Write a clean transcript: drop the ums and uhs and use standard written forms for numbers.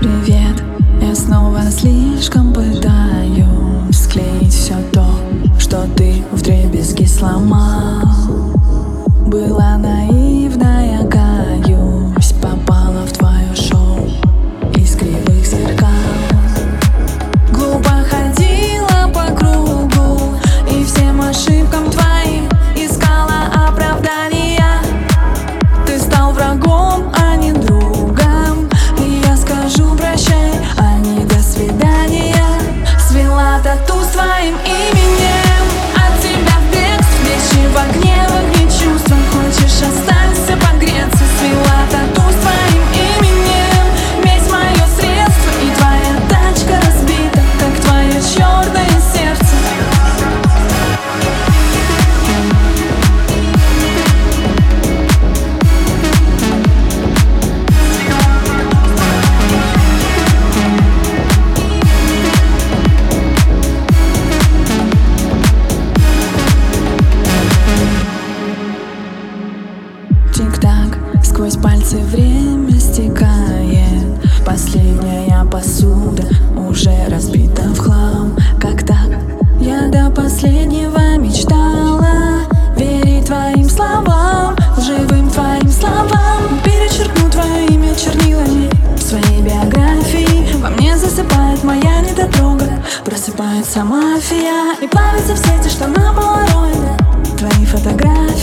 Привет, я снова слишком пытаюсь склеить все то, что ты вдребезги сломал. Была наивная, каюсь, попала в твое шоу из кривых зеркал. Глупо ходила по кругу и всем ошибкам твоим искала оправдания. Ты стал врагом, а не другом, и я скажу прощай, а не до свидания. Свела тату с твоим именем, от тебя в бегстве, в огне чувства. Хочешь, останься погреться. Свела тату с твоим именем, месть мое средство, и твоя тачка разбита, как твое черное сердце. Тик-так, сквозь пальцы время стекает. Последняя посуда уже разбита в хлам. Как так? Я до последнего мечтала верить твоим словам, лживым твоим словам. Перечеркну твое имя чернилами в своей биографии. Во мне засыпает моя недотрога, просыпается мафия и плавится в сети, что на полароиде твои фотографии.